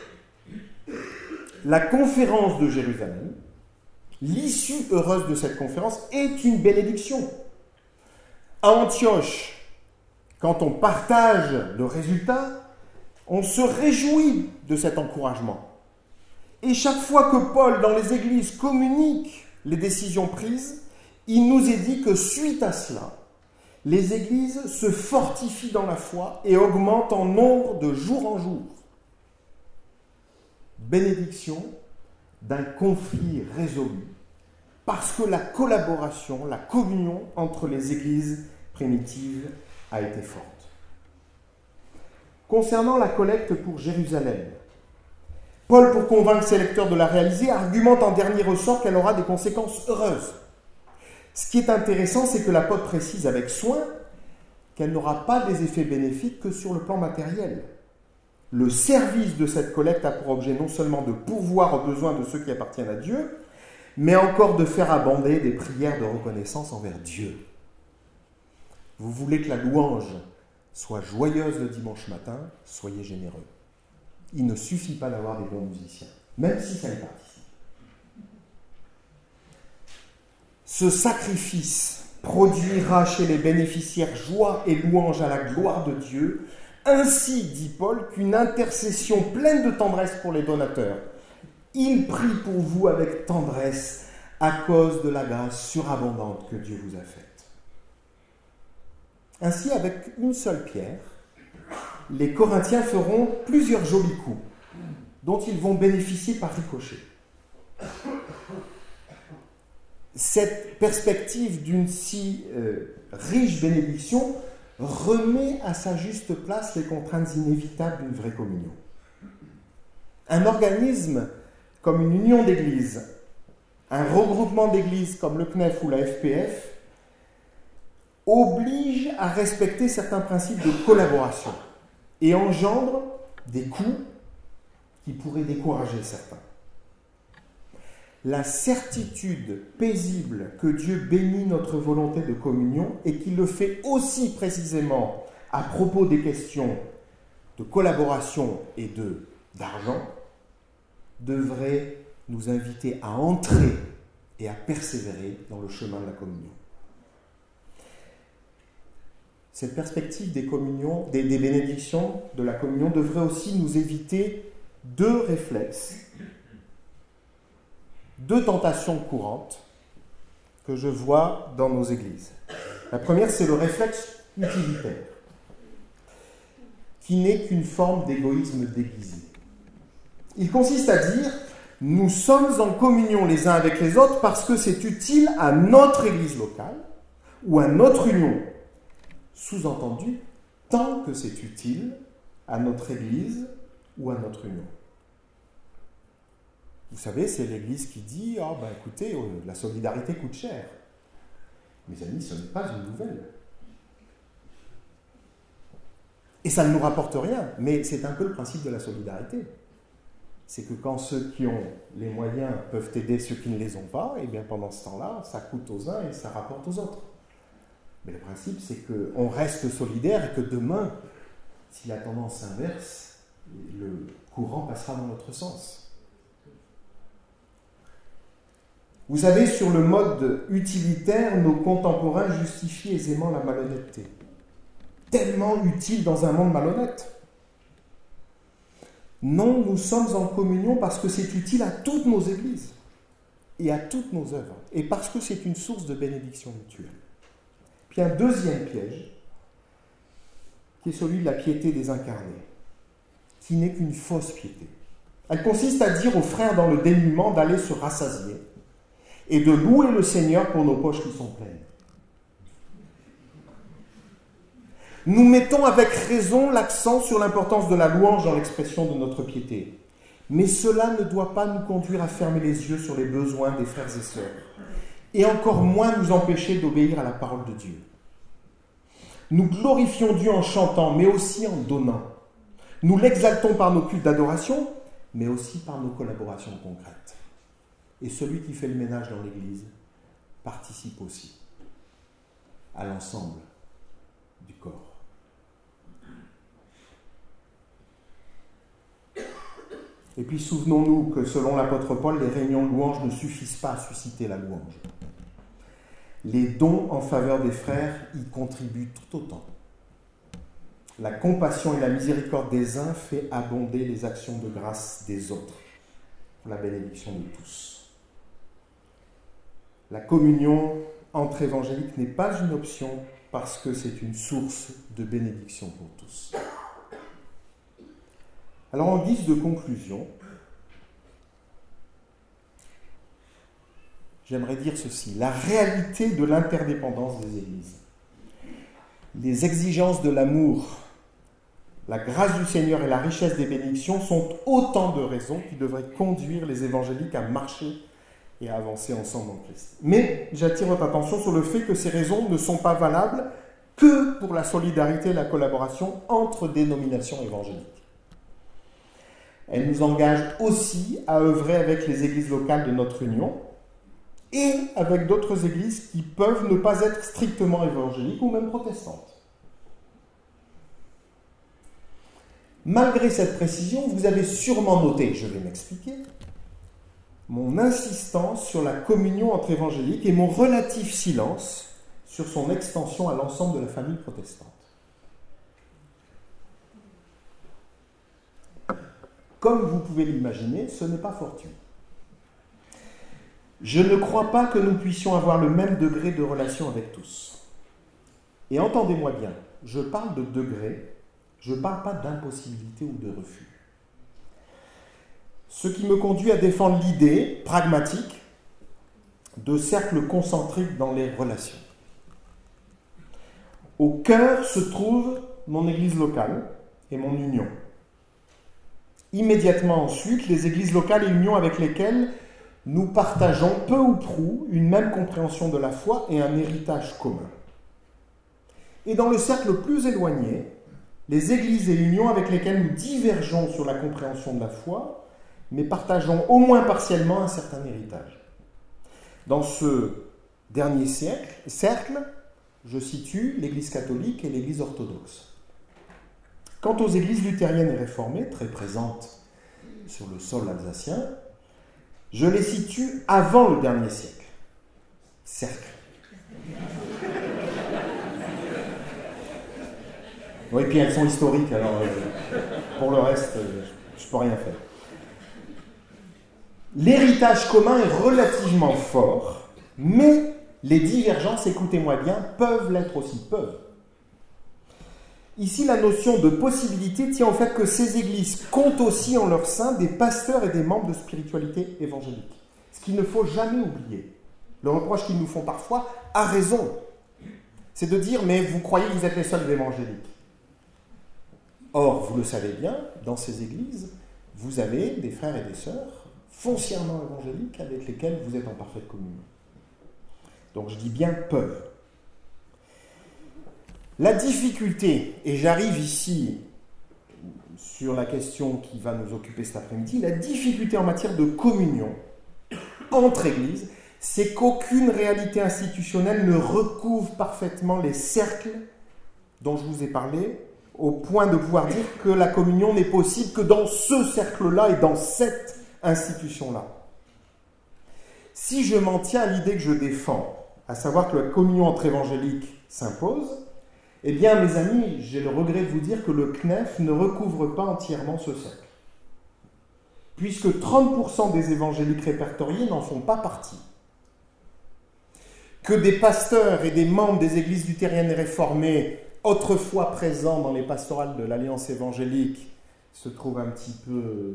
la conférence de Jérusalem, l'issue heureuse de cette conférence est une bénédiction. À Antioche, quand on partage le résultat, on se réjouit de cet encouragement. Et chaque fois que Paul, dans les églises, communique les décisions prises, il nous est dit que suite à cela, les églises se fortifient dans la foi et augmentent en nombre de jour en jour. Bénédiction d'un conflit résolu, parce que la collaboration, la communion entre les églises primitive a été forte. Concernant la collecte pour Jérusalem, Paul, pour convaincre ses lecteurs de la réaliser, argumente en dernier ressort qu'elle aura des conséquences heureuses. Ce qui est intéressant, c'est que l'apôtre précise avec soin qu'elle n'aura pas des effets bénéfiques que sur le plan matériel. Le service de cette collecte a pour objet non seulement de pourvoir aux besoins de ceux qui appartiennent à Dieu, mais encore de faire abonder des prières de reconnaissance envers Dieu. Vous voulez que la louange soit joyeuse le dimanche matin, soyez généreux. Il ne suffit pas d'avoir des bons musiciens, même si ça y participe. Ce sacrifice produira chez les bénéficiaires joie et louange à la gloire de Dieu. Ainsi, dit Paul, qu'une intercession pleine de tendresse pour les donateurs. Il prie pour vous avec tendresse à cause de la grâce surabondante que Dieu vous a faite. Ainsi, avec une seule pierre, les Corinthiens feront plusieurs jolis coups dont ils vont bénéficier par ricochet. Cette perspective d'une si riche bénédiction remet à sa juste place les contraintes inévitables d'une vraie communion. Un organisme comme une union d'églises, un regroupement d'églises comme le CNEF ou la FPF, oblige à respecter certains principes de collaboration et engendre des coûts qui pourraient décourager certains. La certitude paisible que Dieu bénit notre volonté de communion et qu'il le fait aussi précisément à propos des questions de collaboration et d'argent devrait nous inviter à entrer et à persévérer dans le chemin de la communion. Cette perspective des bénédictions de la communion devrait aussi nous éviter deux réflexes, deux tentations courantes que je vois dans nos églises. La première, c'est le réflexe utilitaire, qui n'est qu'une forme d'égoïsme déguisé. Il consiste à dire « nous sommes en communion les uns avec les autres parce que c'est utile à notre église locale ou à notre union ». Sous-entendu, tant que c'est utile à notre église ou à notre union. Vous savez, c'est l'église qui dit « Ah, ben écoutez, la solidarité coûte cher. » Mes amis, ce n'est pas une nouvelle. Et ça ne nous rapporte rien, mais c'est un peu le principe de la solidarité. C'est que quand ceux qui ont les moyens peuvent aider ceux qui ne les ont pas, et bien pendant ce temps-là, ça coûte aux uns et ça rapporte aux autres. Mais le principe, c'est qu'on reste solidaire et que demain, si la tendance s'inverse, le courant passera dans notre sens. Vous savez, sur le mode utilitaire, nos contemporains justifient aisément la malhonnêteté. Tellement utile dans un monde malhonnête. Non, nous sommes en communion parce que c'est utile à toutes nos églises et à toutes nos œuvres, et parce que c'est une source de bénédiction mutuelle. Puis un deuxième piège, qui est celui de la piété désincarnée, qui n'est qu'une fausse piété. Elle consiste à dire aux frères dans le dénuement d'aller se rassasier et de louer le Seigneur pour nos poches qui sont pleines. Nous mettons avec raison l'accent sur l'importance de la louange dans l'expression de notre piété. Mais cela ne doit pas nous conduire à fermer les yeux sur les besoins des frères et sœurs, et encore moins nous empêcher d'obéir à la parole de Dieu. Nous glorifions Dieu en chantant, mais aussi en donnant. Nous l'exaltons par nos cultes d'adoration, mais aussi par nos collaborations concrètes. Et celui qui fait le ménage dans l'Église participe aussi à l'ensemble du corps. Et puis souvenons-nous que selon l'apôtre Paul, les réunions de louange ne suffisent pas à susciter la louange. Les dons en faveur des frères y contribuent tout autant. La compassion et la miséricorde des uns fait abonder les actions de grâce des autres pour la bénédiction de tous. La communion entre évangéliques n'est pas une option parce que c'est une source de bénédiction pour tous. Alors, en guise de conclusion, j'aimerais dire ceci. La réalité de l'interdépendance des églises les exigences de l'amour, la grâce du Seigneur et la richesse des bénédictions sont autant de raisons qui devraient conduire les évangéliques à marcher et à avancer ensemble en Christ. Mais j'attire votre attention sur le fait que ces raisons ne sont pas valables que pour la solidarité et la collaboration entre dénominations évangéliques. Elles nous engagent aussi à œuvrer avec les églises locales de notre union et avec d'autres églises qui peuvent ne pas être strictement évangéliques ou même protestantes. Malgré cette précision, vous avez sûrement noté, je vais m'expliquer, mon insistance sur la communion entre évangéliques et mon relatif silence sur son extension à l'ensemble de la famille protestante. Comme vous pouvez l'imaginer, ce n'est pas fortuit. Je ne crois pas que nous puissions avoir le même degré de relation avec tous. Et entendez-moi bien, je parle de degré, je ne parle pas d'impossibilité ou de refus. Ce qui me conduit à défendre l'idée pragmatique de cercles concentriques dans les relations. Au cœur se trouve mon église locale et mon union. Immédiatement ensuite, les églises locales et unions avec lesquelles nous partageons peu ou prou une même compréhension de la foi et un héritage commun. Et dans le cercle plus éloigné, les églises et unions avec lesquelles nous divergeons sur la compréhension de la foi, mais partageons au moins partiellement un certain héritage. Dans ce dernier cercle, je situe l'Église catholique et l'Église orthodoxe. Quant aux églises luthériennes et réformées, très présentes sur le sol alsacien, je les situe avant le dernier cercle. Oui, puis elles sont historiques, alors pour le reste, je ne peux rien faire. L'héritage commun est relativement fort, mais les divergences, écoutez-moi bien, peuvent l'être aussi, peuvent. Ici, la notion de possibilité tient au fait que ces églises comptent aussi en leur sein des pasteurs et des membres de spiritualité évangélique. Ce qu'il ne faut jamais oublier. Le reproche qu'ils nous font parfois a raison. C'est de dire, mais vous croyez que vous êtes les seuls évangéliques. Or, vous le savez bien, dans ces églises, vous avez des frères et des sœurs foncièrement évangéliques avec lesquels vous êtes en parfaite communion. Donc je dis bien peuvent. La difficulté, et j'arrive ici sur la question qui va nous occuper cet après-midi, la difficulté en matière de communion entre églises, c'est qu'aucune réalité institutionnelle ne recouvre parfaitement les cercles dont je vous ai parlé, au point de pouvoir dire que la communion n'est possible que dans ce cercle-là et dans cette institution-là. Si je m'en tiens à l'idée que je défends, à savoir que la communion entre évangéliques s'impose, eh bien, mes amis, j'ai le regret de vous dire que le CNEF ne recouvre pas entièrement ce cercle. Puisque 30% des évangéliques répertoriés n'en font pas partie. Que des pasteurs et des membres des églises luthériennes et réformées, autrefois présents dans les pastorales de l'Alliance évangélique, se trouvent un petit peu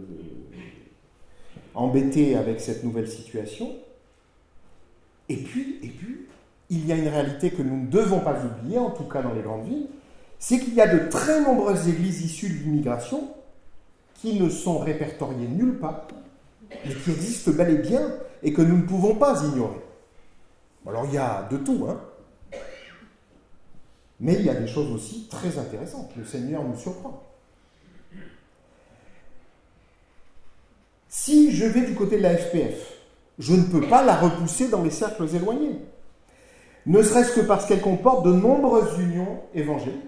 embêtés avec cette nouvelle situation. Et puis, il y a une réalité que nous ne devons pas oublier, en tout cas dans les grandes villes, c'est qu'il y a de très nombreuses églises issues de l'immigration qui ne sont répertoriées nulle part, mais qui existent bel et bien et que nous ne pouvons pas ignorer. Alors il y a de tout, hein. Mais il y a des choses aussi très intéressantes. Le Seigneur nous surprend. Si je vais du côté de la FPF, je ne peux pas la repousser dans les cercles éloignés. Ne serait-ce que parce qu'elle comporte de nombreuses unions évangéliques.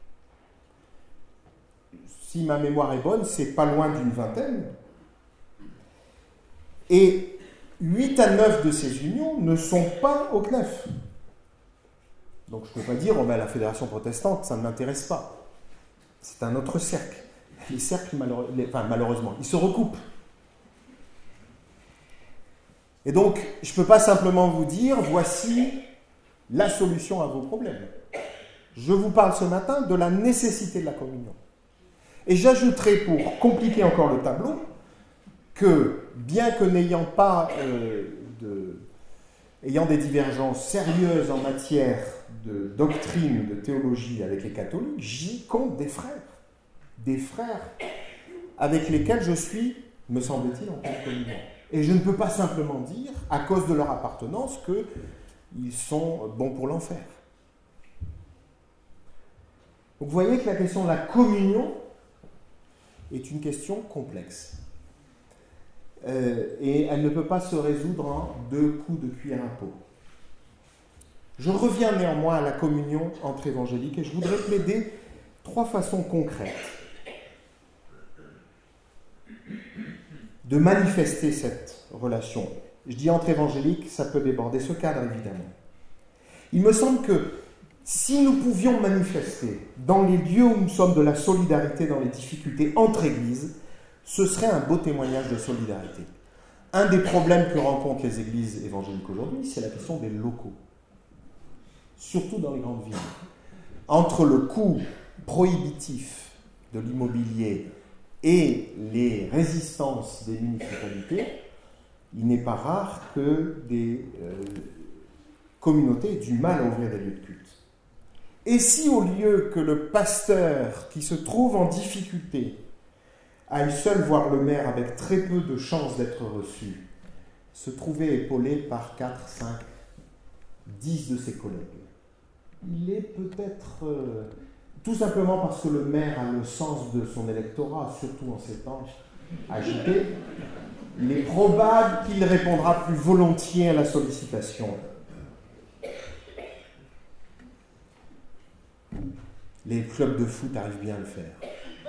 Si ma mémoire est bonne, c'est pas loin d'une vingtaine. Et 8 à 9 de ces unions ne sont pas au CNEF. Donc je ne peux pas dire, la fédération protestante, ça ne m'intéresse pas. C'est un autre cercle. Les cercles, malheureusement, ils se recoupent. Et donc, je ne peux pas simplement vous dire, voici la solution à vos problèmes. Je vous parle ce matin de la nécessité de la communion. Et j'ajouterai, pour compliquer encore le tableau, que bien que n'ayant pas ayant des divergences sérieuses en matière de doctrine, de théologie avec les catholiques, j'y compte des frères avec lesquels je suis, me semble-t-il, en pleine communion. Et je ne peux pas simplement dire, à cause de leur appartenance, qu'ils sont bons pour l'enfer. Donc vous voyez que la question de la communion est une question complexe. Et elle ne peut pas se résoudre en 2 coups de cuillère à peau. Je reviens néanmoins à la communion entre évangéliques et je voudrais plaider 3 façons concrètes de manifester cette relation. Je dis entre évangéliques, ça peut déborder ce cadre évidemment. Il me semble que si nous pouvions manifester dans les lieux où nous sommes de la solidarité dans les difficultés entre églises, ce serait un beau témoignage de solidarité. Un des problèmes que rencontrent les églises évangéliques aujourd'hui, c'est la question des locaux. Surtout dans les grandes villes. Entre le coût prohibitif de l'immobilier et les résistances des municipalités, il n'est pas rare que des communautés aient du mal à ouvrir des lieux de culte. Et si au lieu que le pasteur qui se trouve en difficulté aille seul voir le maire avec très peu de chances d'être reçu, se trouvait épaulé par 4, 5, 10 de ses collègues, il est peut-être, tout simplement parce que le maire a le sens de son électorat, surtout en ces temps agités, il est probable qu'il répondra plus volontiers à la sollicitation. Les clubs de foot arrivent bien à le faire.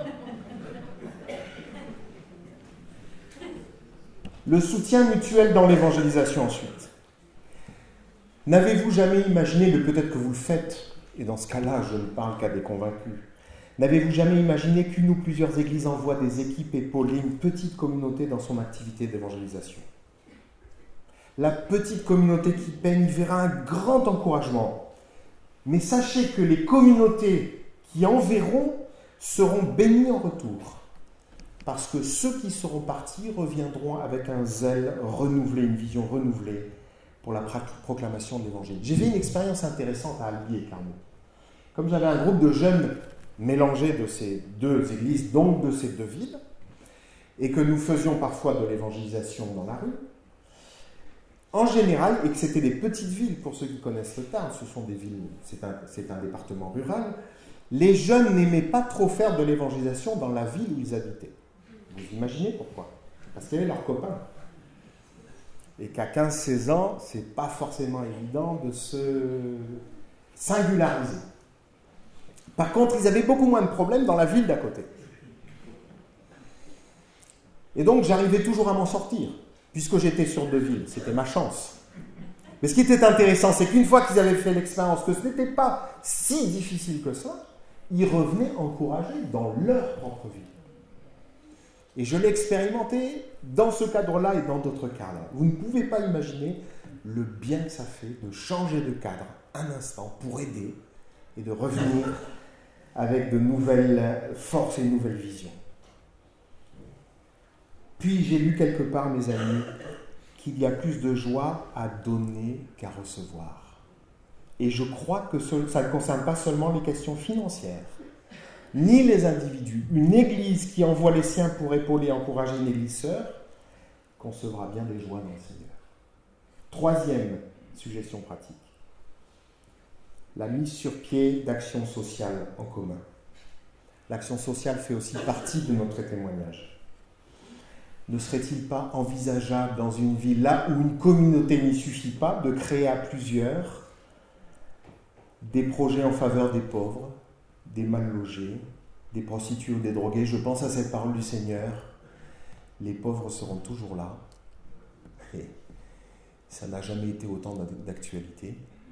Le soutien mutuel dans l'évangélisation ensuite. N'avez-vous jamais imaginé, mais peut-être que vous le faites, et dans ce cas-là, je ne parle qu'à des convaincus, n'avez-vous jamais imaginé qu'une ou plusieurs églises envoient des équipes épauler une petite communauté dans son activité d'évangélisation ? La petite communauté qui peine y verra un grand encouragement. Mais sachez que les communautés qui en verront seront bénies en retour. Parce que ceux qui seront partis reviendront avec un zèle renouvelé, une vision renouvelée pour la proclamation de l'Évangile. J'ai fait une expérience intéressante à Albi et Carmaux. Comme j'avais un groupe de jeunes mélangés de ces 2 églises, donc de ces 2 villes, et que nous faisions parfois de l'évangélisation dans la rue, en général, et que c'était des petites villes, pour ceux qui connaissent le Tarn, ce sont des villes, c'est un département rural, les jeunes n'aimaient pas trop faire de l'évangélisation dans la ville où ils habitaient. Vous imaginez pourquoi ? Parce qu'il y avait leurs copains. Et qu'à 15-16 ans, c'est pas forcément évident de se singulariser. Par contre, ils avaient beaucoup moins de problèmes dans la ville d'à côté. Et donc, j'arrivais toujours à m'en sortir, puisque j'étais sur 2 villes. C'était ma chance. Mais ce qui était intéressant, c'est qu'une fois qu'ils avaient fait l'expérience que ce n'était pas si difficile que ça, ils revenaient encouragés dans leur propre ville. Et je l'ai expérimenté dans ce cadre-là et dans d'autres cadres. Vous ne pouvez pas imaginer le bien que ça fait de changer de cadre un instant pour aider et de revenir avec de nouvelles forces et de nouvelles visions. Puis j'ai lu quelque part, mes amis, qu'il y a plus de joie à donner qu'à recevoir. Et je crois que ça ne concerne pas seulement les questions financières, ni les individus. Une église qui envoie les siens pour épauler et encourager une église sœur concevra bien des joies dans le Seigneur. 3e suggestion pratique. La mise sur pied d'actions sociales en commun. L'action sociale fait aussi partie de notre témoignage. Ne serait-il pas envisageable dans une ville là où une communauté n'y suffit pas de créer à plusieurs des projets en faveur des pauvres, des mal logés, des prostituées ou des drogués? Je pense à cette parole du Seigneur. Les pauvres seront toujours là. Et ça n'a jamais été autant d'actualité.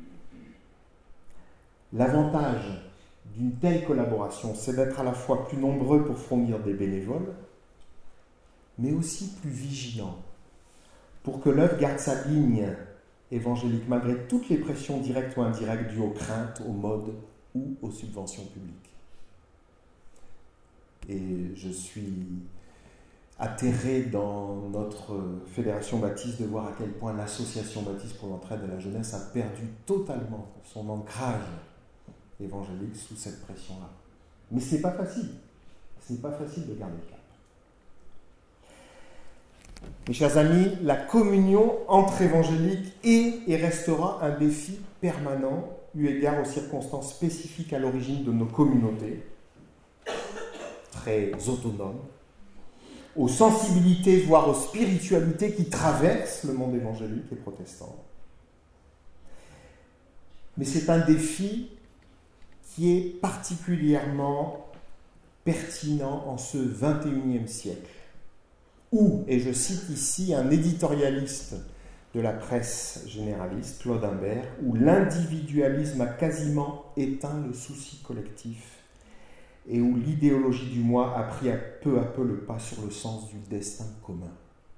L'avantage d'une telle collaboration, c'est d'être à la fois plus nombreux pour fournir des bénévoles, mais aussi plus vigilants, pour que l'œuvre garde sa ligne évangélique, malgré toutes les pressions directes ou indirectes dues aux craintes, aux modes ou aux subventions publiques. Et je suis atterré dans notre fédération baptiste de voir à quel point l'association baptiste pour l'entraide de la jeunesse a perdu totalement son ancrage évangélique sous cette pression-là. Mais ce n'est pas facile. Ce n'est pas facile de garder le cap. Mes chers amis, la communion entre évangéliques est et restera un défi permanent eu égard aux circonstances spécifiques à l'origine de nos communautés, très autonomes, aux sensibilités, voire aux spiritualités qui traversent le monde évangélique et protestant. Mais c'est un défi qui est particulièrement pertinent en ce XXIe siècle, où, et je cite ici un éditorialiste de la presse généraliste, Claude Imbert, où l'individualisme a quasiment éteint le souci collectif et où l'idéologie du moi a pris peu à peu le pas sur le sens du destin commun.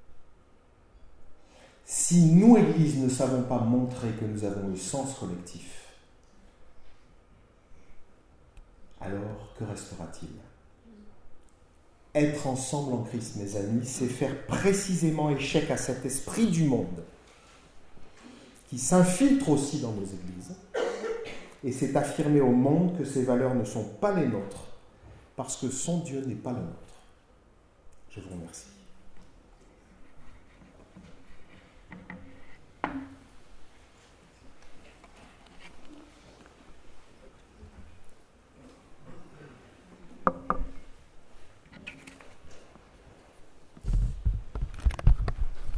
Si nous, Église, ne savons pas montrer que nous avons le sens collectif, alors que restera-t-il ? Être ensemble en Christ, mes amis, c'est faire précisément échec à cet esprit du monde qui s'infiltre aussi dans nos églises, et c'est affirmer au monde que ces valeurs ne sont pas les nôtres, parce que son Dieu n'est pas le nôtre. Je vous remercie.